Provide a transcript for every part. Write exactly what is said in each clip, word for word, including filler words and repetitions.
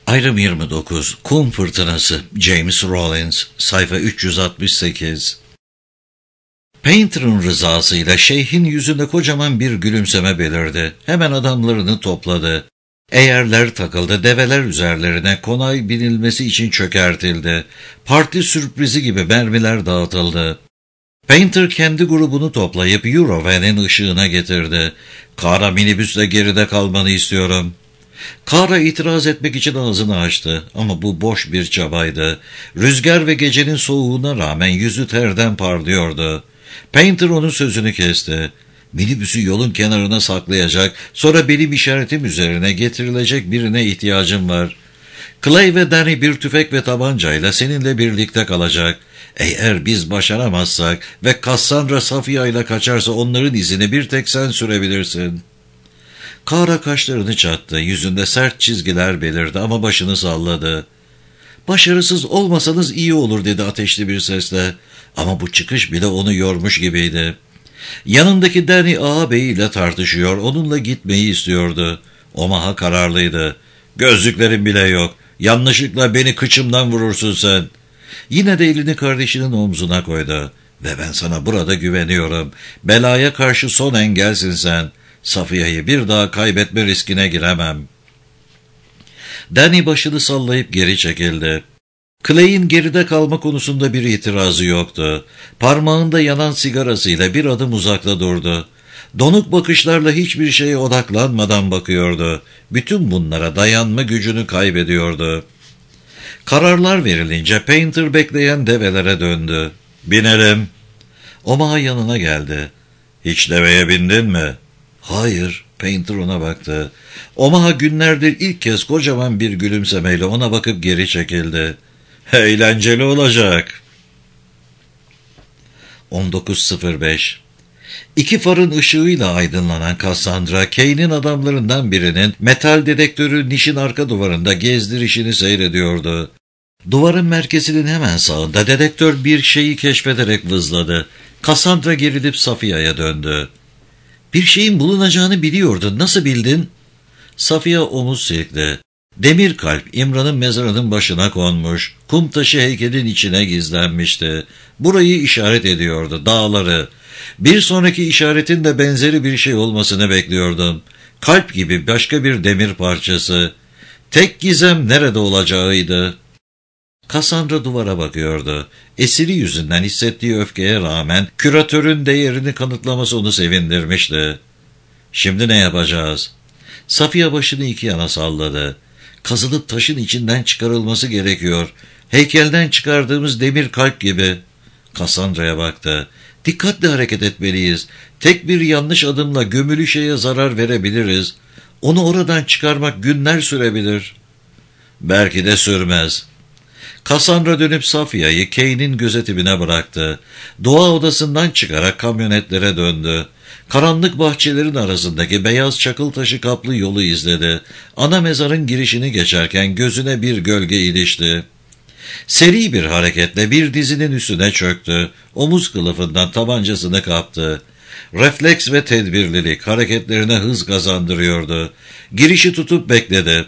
Ayrım yirmi dokuz. Kum Fırtınası. James Rollins. Sayfa üç yüz altmış sekiz. Painter'ın rızasıyla şeyhin yüzünde kocaman bir gülümseme belirdi. Hemen adamlarını topladı. Eğerler takıldı, develer üzerlerine konay binilmesi için çökertildi. Parti sürprizi gibi mermiler dağıtıldı. Painter kendi grubunu toplayıp Eurovan'in ışığına getirdi. "Kara minibüsle geride kalmanı istiyorum." Kara itiraz etmek için ağzını açtı ama bu boş bir çabaydı. Rüzgar ve gecenin soğuğuna rağmen yüzü terden parlıyordu. Painter onun sözünü kesti. "Minibüsü yolun kenarına saklayacak, sonra benim işaretim üzerine getirilecek birine ihtiyacım var. Clay ve Danny bir tüfek ve tabancayla seninle birlikte kalacak. Eğer biz başaramazsak ve Cassandra Safia ile kaçarsa onların izini bir tek sen sürebilirsin." Kara kaşlarını çattı, yüzünde sert çizgiler belirdi ama başını salladı. "Başarısız olmasanız iyi olur," dedi ateşli bir sesle. Ama bu çıkış bile onu yormuş gibiydi. Yanındaki Danny ağabey ile tartışıyor, onunla gitmeyi istiyordu. Omaha kararlıydı. "Gözlüklerim bile yok. Yanlışlıkla beni kıçımdan vurursun sen." Yine de elini kardeşinin omzuna koydu. "Ve ben sana burada güveniyorum. Belaya karşı son engelsin sen. Safiye'yi bir daha kaybetme riskine giremem." Danny başını sallayıp geri çekildi. Clay'in geride kalma konusunda bir itirazı yoktu. Parmağında yanan sigarasıyla bir adım uzakta durdu. Donuk bakışlarla hiçbir şeye odaklanmadan bakıyordu. Bütün bunlara dayanma gücünü kaybediyordu. Kararlar verilince Painter bekleyen develere döndü. "Binelim." Omaha yanına geldi. "Hiç deveye bindin mi?" "Hayır." Painter ona baktı. Omaha günlerdir ilk kez kocaman bir gülümsemeyle ona bakıp geri çekildi. "Eğlenceli olacak." on dokuz sıfır beş. İki farın ışığıyla aydınlanan Cassandra, Kane'in adamlarından birinin metal dedektörü nişin arka duvarında gezdirişini seyrediyordu. Duvarın merkezinin hemen sağında dedektör bir şeyi keşfederek vızladı. Cassandra gerilip Safia'ya döndü. "Bir şeyin bulunacağını biliyordun, nasıl bildin?" Safia omuz silkti. Demir kalp İmran'ın mezarının başına konmuş, kum taşı heykelin içine gizlenmişti. Burayı işaret ediyordu, dağları. Bir sonraki işaretin de benzeri bir şey olmasını bekliyordum. Kalp gibi başka bir demir parçası. Tek gizem nerede olacağıydı. Cassandra duvara bakıyordu. Esiri yüzünden hissettiği öfkeye rağmen küratörün değerini kanıtlaması onu sevindirmişti. "Şimdi ne yapacağız?" Safia başını iki yana salladı. "Kazılıp taşın içinden çıkarılması gerekiyor. Heykelden çıkardığımız demir kalp gibi." Cassandra'ya baktı. "Dikkatli hareket etmeliyiz. Tek bir yanlış adımla gömülü şeye zarar verebiliriz. Onu oradan çıkarmak günler sürebilir." "Belki de sürmez." Cassandra dönüp Safia'yı Kane'in gözetimine bıraktı. Doğa odasından çıkarak kamyonetlere döndü. Karanlık bahçelerin arasındaki beyaz çakıl taşı kaplı yolu izledi. Ana mezarın girişini geçerken gözüne bir gölge ilişti. Seri bir hareketle bir dizinin üstüne çöktü. Omuz kılıfından tabancasını kaptı. Refleks ve tedbirlilik hareketlerine hız kazandırıyordu. Girişi tutup bekledi.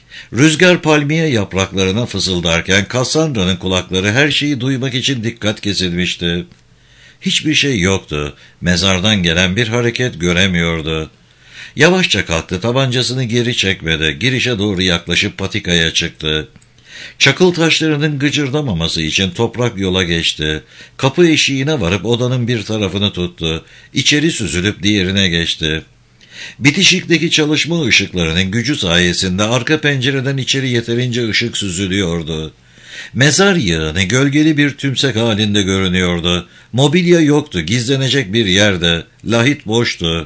Rüzgar palmiye yapraklarına fısıldarken Cassandra'nın kulakları her şeyi duymak için dikkat kesilmişti. Hiçbir şey yoktu. Mezardan gelen bir hareket göremiyordu. Yavaşça kalktı, tabancasını geri çekmedi. Girişe doğru yaklaşıp patikaya çıktı. Çakıl taşlarının gıcırdamaması için toprak yola geçti. Kapı eşiğine varıp odanın bir tarafını tuttu. İçeri süzülüp diğerine geçti. Bitişikteki çalışma ışıklarının gücü sayesinde arka pencereden içeri yeterince ışık süzülüyordu. Mezar yığını gölgeli bir tümsek halinde görünüyordu. Mobilya yoktu, gizlenecek bir yerde. Lahit boştu.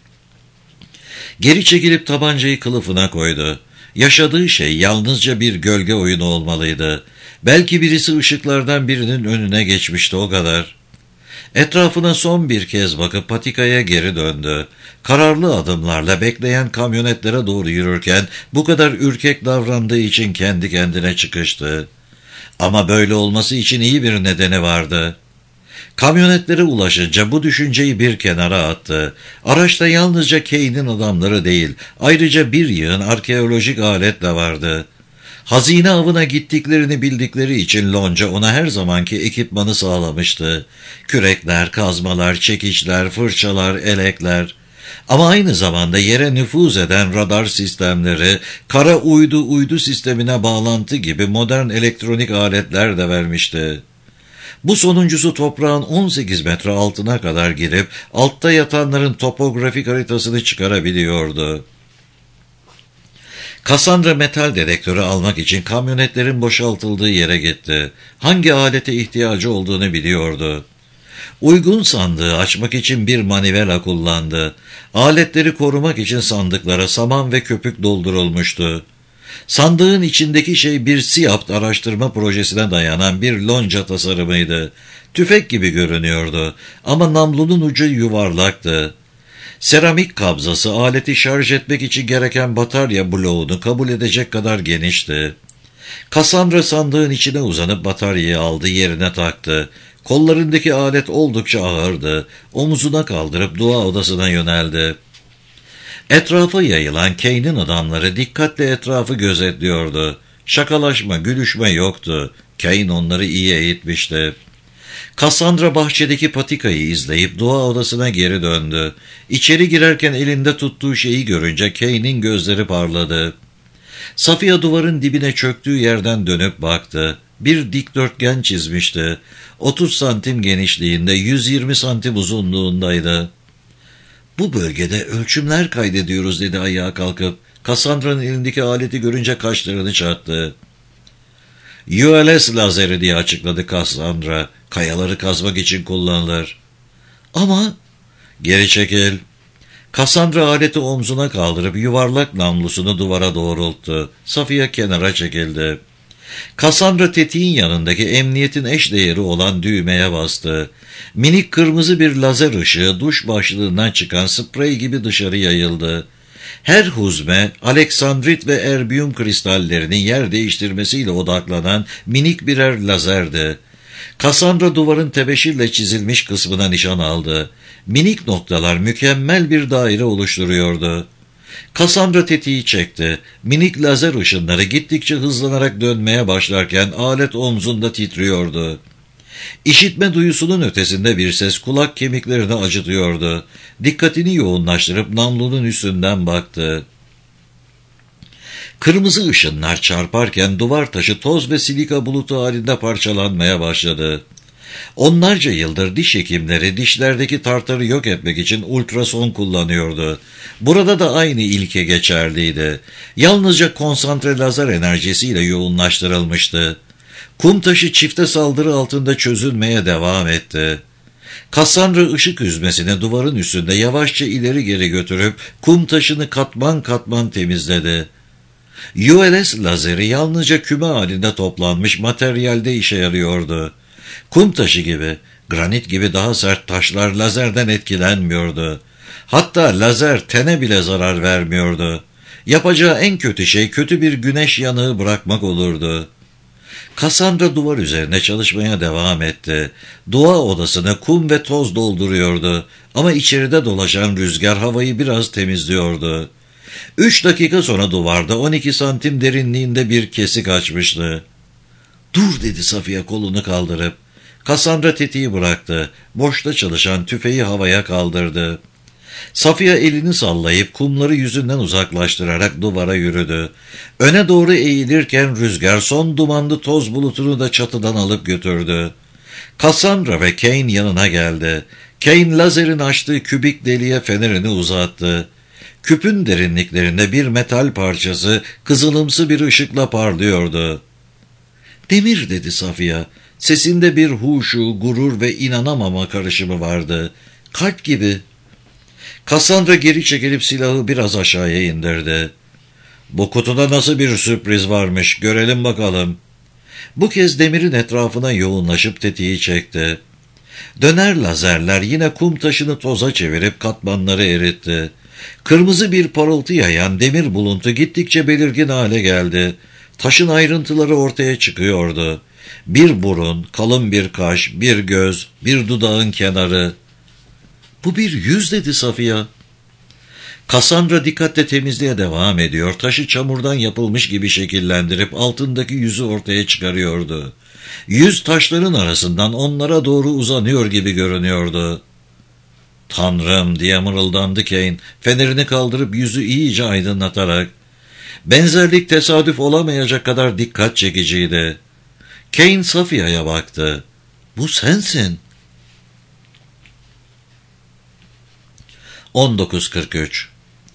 Geri çekilip tabancayı kılıfına koydu. Yaşadığı şey yalnızca bir gölge oyunu olmalıydı. Belki birisi ışıklardan birinin önüne geçmişti, o kadar. Etrafına son bir kez bakıp patikaya geri döndü. Kararlı adımlarla bekleyen kamyonetlere doğru yürürken bu kadar ürkek davrandığı için kendi kendine çıkıştı. Ama böyle olması için iyi bir nedeni vardı. Kamyonetlere ulaşınca bu düşünceyi bir kenara attı. Araçta yalnızca Kane'in adamları değil, ayrıca bir yığın arkeolojik alet de vardı. Hazine avına gittiklerini bildikleri için lonca ona her zamanki ekipmanı sağlamıştı. Kürekler, kazmalar, çekiçler, fırçalar, elekler. Ama aynı zamanda yere nüfuz eden radar sistemleri, kara uydu uydu sistemine bağlantı gibi modern elektronik aletler de vermişti. Bu sonuncusu toprağın on sekiz metre altına kadar girip altta yatanların topografik haritasını çıkarabiliyordu. Cassandra metal dedektörü almak için kamyonetlerin boşaltıldığı yere gitti. Hangi alete ihtiyacı olduğunu biliyordu. Uygun sandığı açmak için bir manivela kullandı. Aletleri korumak için sandıklara saman ve köpük doldurulmuştu. Sandığın içindeki şey bir SİAPT araştırma projesine dayanan bir lonca tasarımıydı. Tüfek gibi görünüyordu ama namlunun ucu yuvarlaktı. Seramik kabzası aleti şarj etmek için gereken batarya bloğunu kabul edecek kadar genişti. Cassandra sandığın içine uzanıp bataryayı aldı, yerine taktı. Kollarındaki alet oldukça ağırdı. Omuzuna kaldırıp dua odasına yöneldi. Etrafa yayılan Kane'in adamları dikkatle etrafı gözetliyordu. Şakalaşma, gülüşme yoktu. Kane onları iyi eğitmişti. Cassandra bahçedeki patikayı izleyip dua odasına geri döndü. İçeri girerken elinde tuttuğu şeyi görünce Kane'in gözleri parladı. Safiye duvarın dibine çöktüğü yerden dönüp baktı. Bir dikdörtgen çizmişti. otuz santim genişliğinde, yüz yirmi santim uzunluğundaydı. "Bu bölgede ölçümler kaydediyoruz," dedi ayağa kalkıp. Cassandra'nın elindeki aleti görünce kaşlarını çattı. "U L S lazeri," diye açıkladı Cassandra. "Kayaları kazmak için kullanılır." "Ama..." "Geri çekil." Cassandra aleti omzuna kaldırıp yuvarlak namlusunu duvara doğrulttu. Safiye kenara çekildi. Cassandra tetiğin yanındaki emniyetin eşdeğeri olan düğmeye bastı. Minik kırmızı bir lazer ışığı duş başlığından çıkan sprey gibi dışarı yayıldı. Her huzme, aleksandrit ve erbiyum kristallerinin yer değiştirmesiyle odaklanan minik birer lazerdi. Cassandra duvarın tebeşirle çizilmiş kısmına nişan aldı. Minik noktalar mükemmel bir daire oluşturuyordu. Cassandra tetiği çekti. Minik lazer ışınları gittikçe hızlanarak dönmeye başlarken alet omzunda titriyordu. İşitme duyusunun ötesinde bir ses kulak kemiklerini acıtıyordu. Dikkatini yoğunlaştırıp namlunun üstünden baktı. Kırmızı ışınlar çarparken duvar taşı toz ve silika bulutu halinde parçalanmaya başladı. Onlarca yıldır diş hekimleri dişlerdeki tartarı yok etmek için ultrason kullanıyordu. Burada da aynı ilke geçerliydi. Yalnızca konsantre lazer enerjisiyle yoğunlaştırılmıştı. Kum taşı çifte saldırı altında çözülmeye devam etti. Cassandra ışık hüzmesini duvarın üstünde yavaşça ileri geri götürüp kum taşını katman katman temizledi. U L S lazeri yalnızca küme halinde toplanmış materyalde işe yarıyordu. Kum taşı gibi, granit gibi daha sert taşlar lazerden etkilenmiyordu. Hatta lazer tene bile zarar vermiyordu. Yapacağı en kötü şey kötü bir güneş yanığı bırakmak olurdu. Cassandra duvar üzerine çalışmaya devam etti. Dua odasını kum ve toz dolduruyordu ama içeride dolaşan rüzgar havayı biraz temizliyordu. Üç dakika sonra duvarda on iki santim derinliğinde bir kesik açmıştı. "Dur," dedi Safiye kolunu kaldırıp. Cassandra tetiği bıraktı. Boşta çalışan tüfeği havaya kaldırdı. Safiye elini sallayıp kumları yüzünden uzaklaştırarak duvara yürüdü. Öne doğru eğilirken rüzgar son dumanlı toz bulutunu da çatıdan alıp götürdü. Cassandra ve Kane yanına geldi. Kane lazerin açtığı kübik deliğe fenerini uzattı. Küpün derinliklerinde bir metal parçası kızılımsı bir ışıkla parlıyordu. "Demir," dedi Safiye. Sesinde bir huşu, gurur ve inanamama karışımı vardı. "Kalp gibi." Cassandra geri çekilip silahı biraz aşağıya indirdi. "Bu kutuda nasıl bir sürpriz varmış, görelim bakalım." Bu kez demirin etrafına yoğunlaşıp tetiği çekti. Döner lazerler yine kum taşını toza çevirip katmanları eritti. Kırmızı bir parıltı yayan demir buluntu gittikçe belirgin hale geldi. Taşın ayrıntıları ortaya çıkıyordu. Bir burun, kalın bir kaş, bir göz, bir dudağın kenarı. "Bu bir yüz," dedi Safiye. Cassandra dikkatle temizliğe devam ediyor, taşı çamurdan yapılmış gibi şekillendirip altındaki yüzü ortaya çıkarıyordu. Yüz taşların arasından onlara doğru uzanıyor gibi görünüyordu. "Tanrım!" diye mırıldandı Kane, fenerini kaldırıp yüzü iyice aydınlatarak. Benzerlik tesadüf olamayacak kadar dikkat çekiciydi. Kane Safia'ya baktı. "Bu sensin." on dokuz kırk üç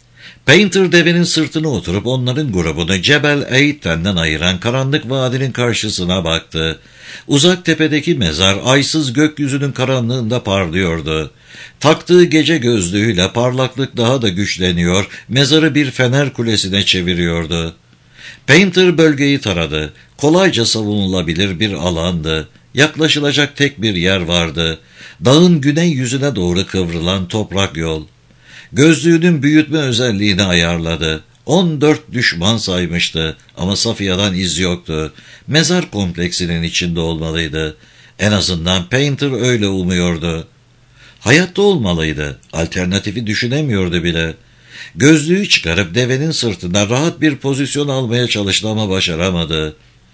Painter devenin sırtına oturup onların grubunu Cebel Eid'den ayıran karanlık vadinin karşısına baktı. Uzak tepedeki mezar aysız gökyüzünün karanlığında parlıyordu. Taktığı gece gözlüğüyle parlaklık daha da güçleniyor, mezarı bir fener kulesine çeviriyordu. Painter bölgeyi taradı. Kolayca savunulabilir bir alandı. Yaklaşılacak tek bir yer vardı. Dağın güney yüzüne doğru kıvrılan toprak yol. Gözlüğünün büyütme özelliğini ayarladı. On dört düşman saymıştı ama Safia'dan iz yoktu. Mezar kompleksinin içinde olmalıydı. En azından Painter öyle umuyordu. Hayatta olmalıydı. Alternatifi düşünemiyordu bile. Gözlüğü çıkarıp devenin sırtında rahat bir pozisyon almaya çalıştı ama başaramadı.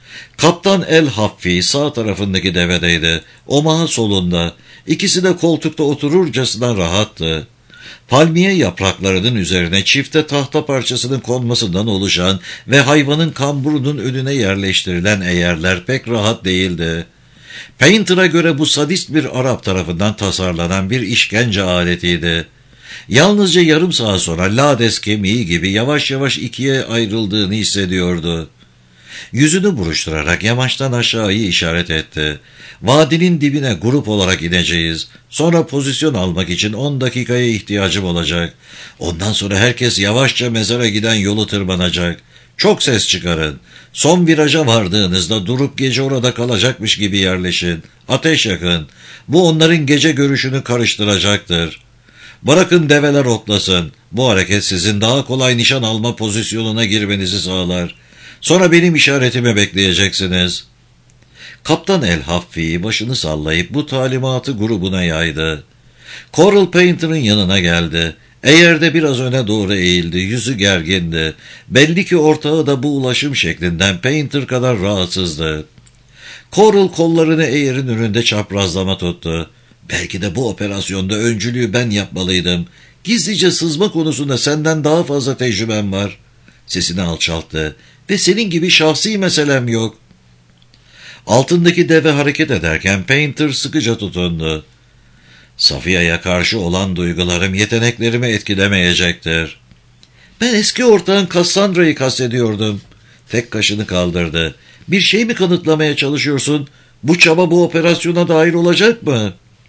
Kaptan El Haffi sağ tarafındaki devedeydi. Omaha solunda. İkisi de koltukta otururcasına rahattı. Palmiye yapraklarının üzerine çifte tahta parçasının konmasından oluşan ve hayvanın kamburunun önüne yerleştirilen eğerler pek rahat değildi. Painter'a göre bu sadist bir Arap tarafından tasarlanan bir işkence aletiydi. Yalnızca yarım saat sonra lades kemiği gibi yavaş yavaş ikiye ayrıldığını hissediyordu. Yüzünü buruşturarak yamaçtan aşağıyı işaret etti. "Vadinin dibine grup olarak ineceğiz. Sonra pozisyon almak için on dakikaya ihtiyacım olacak. Ondan sonra herkes yavaşça mezara giden yolu tırmanacak. Çok ses çıkarın. Son viraja vardığınızda durup gece orada kalacakmış gibi yerleşin. Ateş yakın. Bu onların gece görüşünü karıştıracaktır. Bırakın develer oklasın. Bu hareket sizin daha kolay nişan alma pozisyonuna girmenizi sağlar. Sonra benim işaretimi bekleyeceksiniz." Kaptan El Haffi başını sallayıp bu talimatı grubuna yaydı. Coral Painter'ın yanına geldi. Eğerde biraz öne doğru eğildi, yüzü gergindi. Belli ki ortağı da bu ulaşım şeklinden Painter kadar rahatsızdı. Coral kollarını eğerin önünde çaprazlama tuttu. "Belki de bu operasyonda öncülüğü ben yapmalıydım. Gizlice sızma konusunda senden daha fazla tecrübem var." Sesini alçalttı. "Ve senin gibi şahsi meselem yok." Altındaki deve hareket ederken Painter sıkıca tutundu. "Safia'ya karşı olan duygularım yeteneklerimi etkilemeyecektir." "Ben eski ortağın Cassandra'yı kastediyordum." Tek kaşını kaldırdı. "Bir şey mi kanıtlamaya çalışıyorsun? Bu çaba bu operasyona dahil olacak mı?"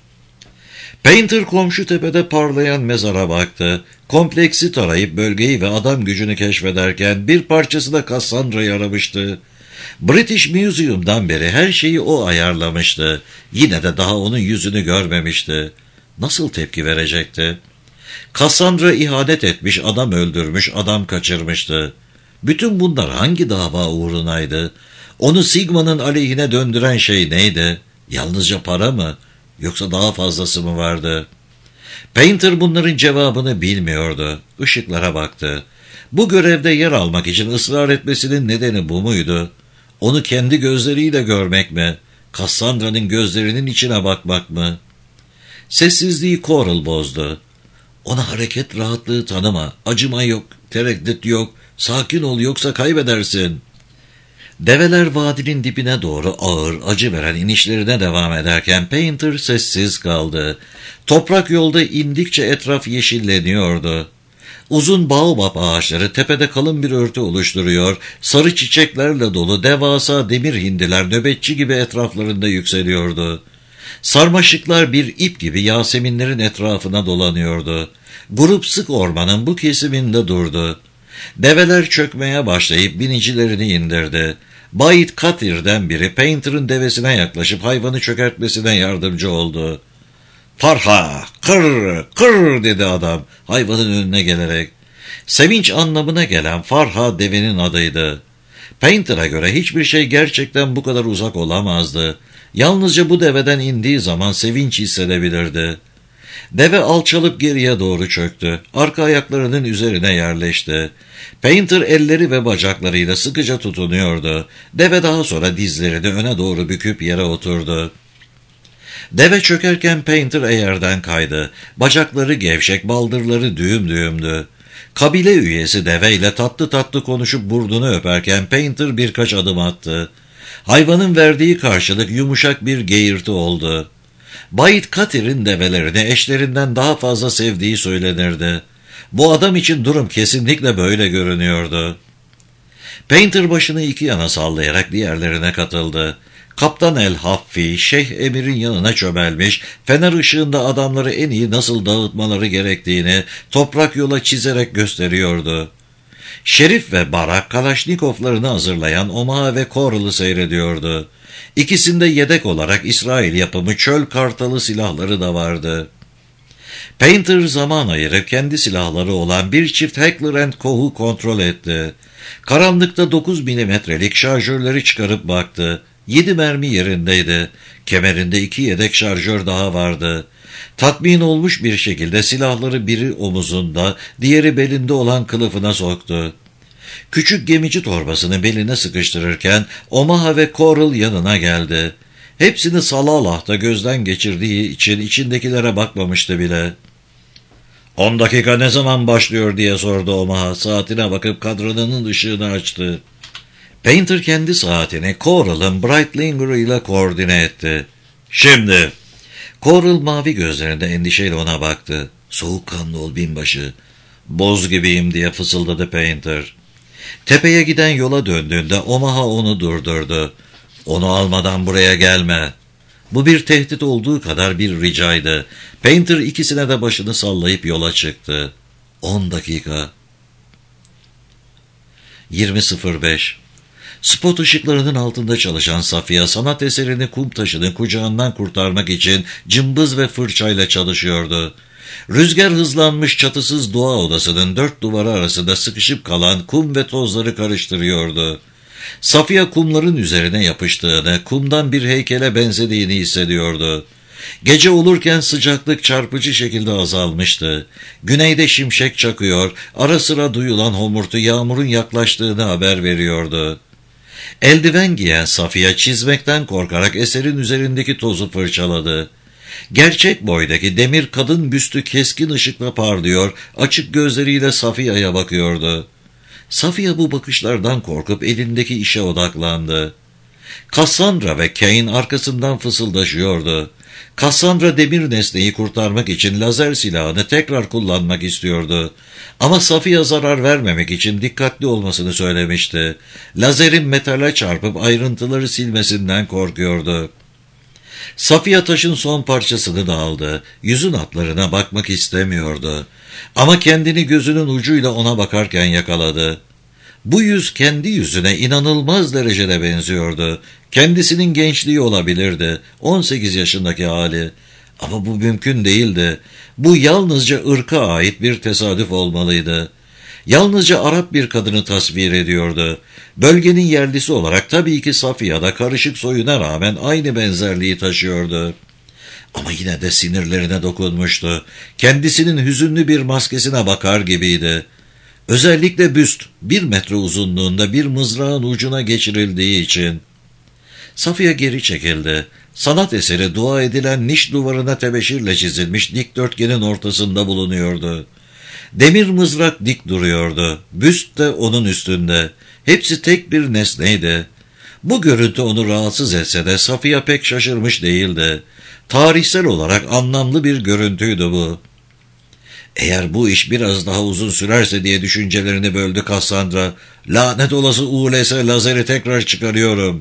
Painter komşu tepede parlayan mezara baktı. Kompleksi tarayıp bölgeyi ve adam gücünü keşfederken bir parçası da Cassandra'yı aramıştı. British Museum'dan beri her şeyi o ayarlamıştı. Yine de daha onun yüzünü görmemişti. Nasıl tepki verecekti? Cassandra ihanet etmiş, adam öldürmüş, adam kaçırmıştı. Bütün bunlar hangi dava uğrunaydı? Onu Sigma'nın aleyhine döndüren şey neydi? Yalnızca para mı? Yoksa daha fazlası mı vardı? Painter bunların cevabını bilmiyordu. Işıklara baktı. Bu görevde yer almak için ısrar etmesinin nedeni bu muydu? Onu kendi gözleriyle görmek mi? Cassandra'nın gözlerinin içine bakmak mı? Sessizliği Coral bozdu. "Ona hareket rahatlığı tanıma. Acıma yok, tereddüt yok. Sakin ol yoksa kaybedersin." Develer vadinin dibine doğru ağır, acı veren inişlerine devam ederken Painter sessiz kaldı. Toprak yolda indikçe etraf yeşilleniyordu. Uzun baobab ağaçları tepede kalın bir örtü oluşturuyor, sarı çiçeklerle dolu devasa demir hindiler nöbetçi gibi etraflarında yükseliyordu. Sarmaşıklar bir ip gibi Yaseminlerin etrafına dolanıyordu. Grup sık ormanın bu kesiminde durdu. Develer çökmeye başlayıp binicilerini indirdi. Bayit Katir'den biri Painter'ın devesine yaklaşıp hayvanı çökertmesine yardımcı oldu. "Farha, kır, kır!" dedi adam hayvanın önüne gelerek. Sevinç anlamına gelen Farha devenin adıydı. Painter'a göre hiçbir şey gerçekten bu kadar uzak olamazdı. Yalnızca bu deveden indiği zaman sevinç hissedebilirdi. Deve alçalıp geriye doğru çöktü. Arka ayaklarının üzerine yerleşti. Painter elleri ve bacaklarıyla sıkıca tutunuyordu. Deve daha sonra dizlerini öne doğru büküp yere oturdu. Deve çökerken Painter eğerden kaydı. Bacakları gevşek, baldırları düğüm düğümdü. Kabile üyesi deveyle tatlı tatlı konuşup burnunu öperken Painter birkaç adım attı. Hayvanın verdiği karşılık yumuşak bir geğirti oldu. Bayit Katir'in develerini eşlerinden daha fazla sevdiği söylenirdi. Bu adam için durum kesinlikle böyle görünüyordu. Painter başını iki yana sallayarak diğerlerine katıldı. Kaptan El Haffi, Şeyh Emir'in yanına çömelmiş, fener ışığında adamları en iyi nasıl dağıtmaları gerektiğini toprak yola çizerek gösteriyordu. Şerif ve Barak, Kalaşnikovlarını hazırlayan Omaha ve Coral'ı seyrediyordu. İkisinde yedek olarak İsrail yapımı çöl kartalı silahları da vardı. Painter zaman ayırıp kendi silahları olan bir çift Heckler and Koch'u kontrol etti. Karanlıkta dokuz milimetrelik şarjörleri çıkarıp baktı. Yedi mermi yerindeydi. Kemerinde iki yedek şarjör daha vardı. Tatmin olmuş bir şekilde silahları biri omuzunda, diğeri belinde olan kılıfına soktu. Küçük gemici torbasını beline sıkıştırırken Omaha ve Coral yanına geldi. Hepsini Salalah'ta gözden geçirdiği için içindekilere bakmamıştı bile. On dakika ne zaman başlıyor diye sordu Omaha. Saatine bakıp kadranının ışığını açtı. Painter kendi saatini Coral'ın Breitlinger ile koordine etti. Şimdi. Coral mavi gözlerinde endişeyle ona baktı. Soğukkanlı ol binbaşı. Boz gibiyim diye fısıldadı Painter. Tepeye giden yola döndüğünde Omaha onu durdurdu. Onu almadan buraya gelme. Bu bir tehdit olduğu kadar bir ricaydı. Painter ikisine de başını sallayıp yola çıktı. On dakika. yirmi sıfır beş. Spot ışıklarının altında çalışan Safiye sanat eserini kum taşının kucağından kurtarmak için cımbız ve fırçayla çalışıyordu. Rüzgar hızlanmış çatısız doğa odasının dört duvarı arasında sıkışıp kalan kum ve tozları karıştırıyordu. Safiye kumların üzerine yapıştığını, kumdan bir heykele benzediğini hissediyordu. Gece olurken sıcaklık çarpıcı şekilde azalmıştı. Güneyde şimşek çakıyor, ara sıra duyulan homurtu yağmurun yaklaştığını haber veriyordu. Eldiven giyen Safiye çizmekten korkarak eserin üzerindeki tozu fırçaladı. Gerçek boydaki demir kadın büstü keskin ışıkla parlıyor, açık gözleriyle Safiye'ye bakıyordu. Safiye bu bakışlardan korkup elindeki işe odaklandı. Cassandra ve Kane arkasından fısıldaşıyordu. Cassandra demir nesneyi kurtarmak için lazer silahını tekrar kullanmak istiyordu. Ama Safiye zarar vermemek için dikkatli olmasını söylemişti. Lazerin metale çarpıp ayrıntıları silmesinden korkuyordu. Safiye taşın son parçasını da aldı. Yüzün hatlarına bakmak istemiyordu. Ama kendini gözünün ucuyla ona bakarken yakaladı. Bu yüz kendi yüzüne inanılmaz derecede benziyordu. Kendisinin gençliği olabilirdi. on sekiz yaşındaki hali. Ama bu mümkün değildi. Bu yalnızca ırka ait bir tesadüf olmalıydı. Yalnızca Arap bir kadını tasvir ediyordu. Bölgenin yerlisi olarak tabii ki Safiye'de karışık soyuna rağmen aynı benzerliği taşıyordu. Ama yine de sinirlerine dokunmuştu. Kendisinin hüzünlü bir maskesine bakar gibiydi. Özellikle büst, bir metre uzunluğunda bir mızrağın ucuna geçirildiği için. Safiye geri çekildi. Sanat eseri dua edilen niş duvarına tebeşirle çizilmiş dikdörtgenin ortasında bulunuyordu. Demir mızrak dik duruyordu. Büst de onun üstünde. Hepsi tek bir nesneydi. Bu görüntü onu rahatsız etse de Safiye pek şaşırmış değildi. Tarihsel olarak anlamlı bir görüntüydü bu. Eğer bu iş biraz daha uzun sürerse diye düşüncelerini böldü Cassandra. Lanet olası U L S lazeri tekrar çıkarıyorum.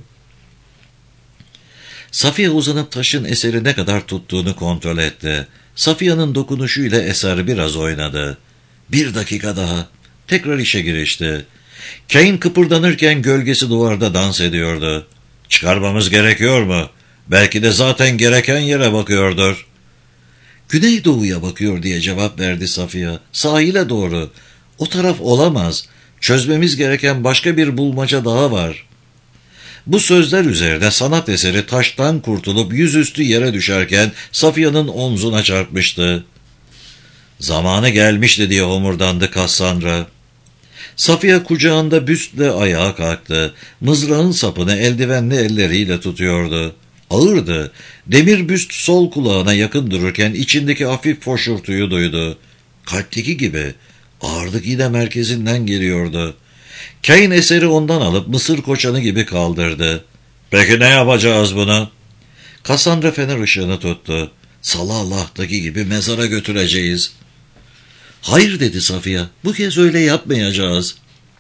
Safiye uzanıp taşın eseri ne kadar tuttuğunu kontrol etti. Safiye'nin dokunuşuyla eser biraz oynadı. Bir dakika daha. Tekrar işe girişti. Kane kıpırdanırken gölgesi duvarda dans ediyordu. Çıkarmamız gerekiyor mu? Belki de zaten gereken yere bakıyordur. Güneydoğuya bakıyor diye cevap verdi Safiye. Sahile doğru. O taraf olamaz. Çözmemiz gereken başka bir bulmaca daha var. Bu sözler üzerine sanat eseri taştan kurtulup yüzüstü yere düşerken Safiya'nın omzuna çarpmıştı. Zamanı gelmişti diye homurdandı Cassandra. Safiye kucağında büstle ayağa kalktı. Mızrağın sapını eldivenli elleriyle tutuyordu. Ağırdı. Demir büst sol kulağına yakın dururken içindeki hafif foşurtuyu duydu. Kalpteki gibi. Ağırlık yine merkezinden geliyordu. Kane eseri ondan alıp mısır koçanı gibi kaldırdı. "Peki ne yapacağız bunu?" Cassandra fener ışığını tuttu. "Salallah'taki gibi mezara götüreceğiz." "Hayır," dedi Safiye. "Bu kez öyle yapmayacağız."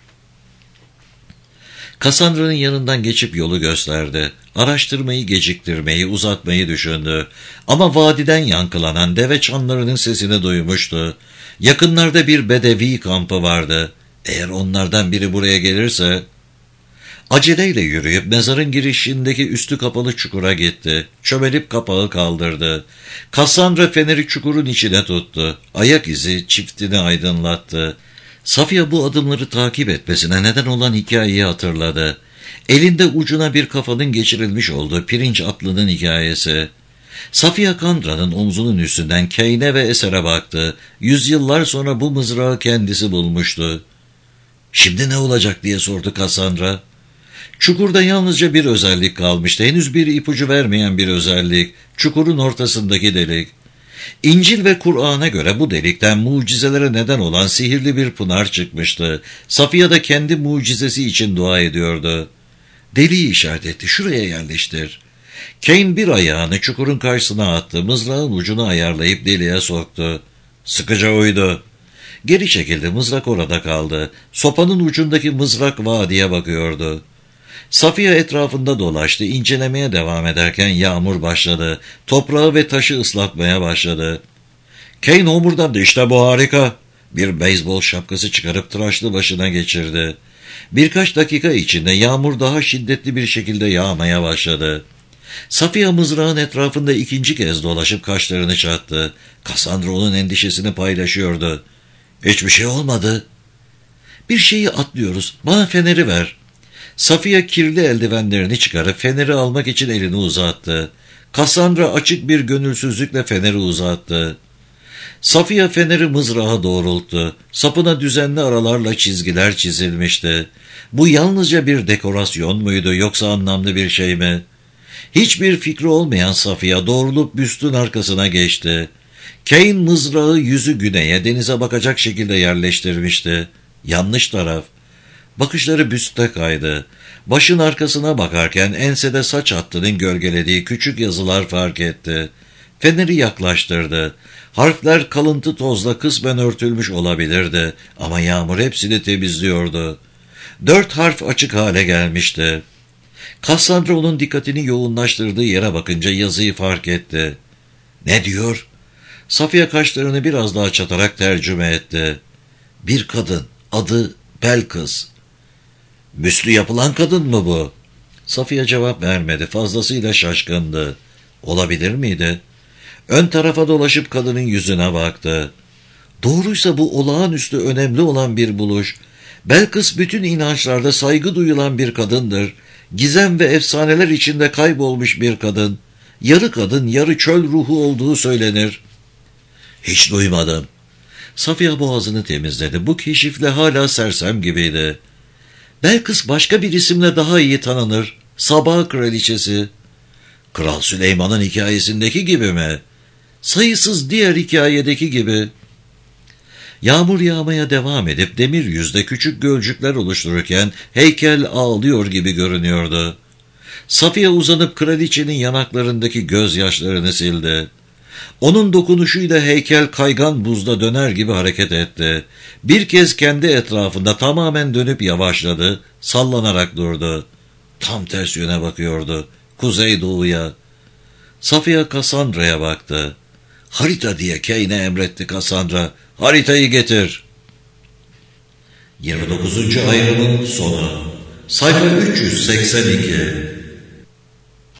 Cassandra'nın yanından geçip yolu gösterdi. Araştırmayı geciktirmeyi, uzatmayı düşündü. Ama vadiden yankılanan deve çanlarının sesini duymuştu. Yakınlarda bir bedevi kampı vardı. Eğer onlardan biri buraya gelirse... Aceleyle yürüyüp mezarın girişindeki üstü kapalı çukura gitti. Çömelip kapağı kaldırdı. Cassandra feneri çukurun içine tuttu. Ayak izi çiftini aydınlattı. Safiye bu adımları takip etmesine neden olan hikayeyi hatırladı. Elinde ucuna bir kafanın geçirilmiş olduğu pirinç atlının hikayesi. Safiye Candra'nın omzunun üstünden Kane'e ve esere baktı. Yüzyıllar sonra bu mızrağı kendisi bulmuştu. "Şimdi ne olacak?" diye sordu Cassandra. Çukurda yalnızca bir özellik kalmıştı. Henüz bir ipucu vermeyen bir özellik. Çukurun ortasındaki delik. İncil ve Kur'an'a göre bu delikten mucizelere neden olan sihirli bir pınar çıkmıştı. Safiye de kendi mucizesi için dua ediyordu. Deliği işaret etti. "Şuraya yerleştir." Kane bir ayağını çukurun karşısına attı. Mızrağın ucunu ayarlayıp deliğe soktu. Sıkıca uydu. Geri çekildi. Mızrak orada kaldı. Sopanın ucundaki mızrak vadiye bakıyordu. Safiye etrafında dolaştı. İncelemeye devam ederken yağmur başladı. Toprağı ve taşı ıslatmaya başladı. Kane homurdandı. "İşte bu harika." Bir beyzbol şapkası çıkarıp tıraşlı başına geçirdi. Birkaç dakika içinde yağmur daha şiddetli bir şekilde yağmaya başladı. Safiye mızrağın etrafında ikinci kez dolaşıp kaşlarını çattı. Cassandra onun endişesini paylaşıyordu. "Hiçbir şey olmadı." "Bir şeyi atlıyoruz. Bana feneri ver." Safiye kirli eldivenlerini çıkarıp feneri almak için elini uzattı. Cassandra açık bir gönülsüzlükle feneri uzattı. Safiye feneri mızrağa doğrulttu. Sapına düzenli aralarla çizgiler çizilmişti. Bu yalnızca bir dekorasyon muydu yoksa anlamlı bir şey mi? Hiçbir fikri olmayan Safiye doğrulup büstün arkasına geçti. Kane mızrağı yüzü güneye, denize bakacak şekilde yerleştirmişti. Yanlış taraf. Bakışları büste kaydı. Başın arkasına bakarken ensede saç hattının gölgelediği küçük yazılar fark etti. Feneri yaklaştırdı. Harfler kalıntı tozla kısmen örtülmüş olabilirdi ama yağmur hepsini temizliyordu. Dört harf açık hale gelmişti. Cassandra onun dikkatini yoğunlaştırdığı yere bakınca yazıyı fark etti. "Ne diyor?" Safiye kaşlarını biraz daha çatarak tercüme etti. "Bir kadın, adı Belkıs." "Büslü yapılan kadın mı bu?" Safiye cevap vermedi. Fazlasıyla şaşkındı. Olabilir miydi? Ön tarafa dolaşıp kadının yüzüne baktı. Doğruysa bu olağanüstü önemli olan bir buluş. Belkıs bütün inançlarda saygı duyulan bir kadındır. Gizem ve efsaneler içinde kaybolmuş bir kadın. Yarı kadın, yarı çöl ruhu olduğu söylenir. "Hiç duymadım." Safiye boğazını temizledi. Bu keşifle hala sersem gibiydi. "Belkıs başka bir isimle daha iyi tanınır. Sabah kraliçesi." "Kral Süleyman'ın hikayesindeki gibi mi?" "Sayısız diğer hikayedeki gibi." Yağmur yağmaya devam edip demir yüzde küçük gölcükler oluştururken heykel ağlıyor gibi görünüyordu. Safiye uzanıp kraliçenin yanaklarındaki gözyaşlarını sildi. Onun dokunuşuyla heykel kaygan buzda döner gibi hareket etti. Bir kez kendi etrafında tamamen dönüp yavaşladı, sallanarak durdu. Tam ters yöne bakıyordu, kuzeydoğuya. Safiye Cassandra'ya baktı. "Harita," diye Kane'e emretti Cassandra. "Haritayı getir." yirmi dokuzuncu ayrımın sonu. Sayfa üç yüz seksen iki.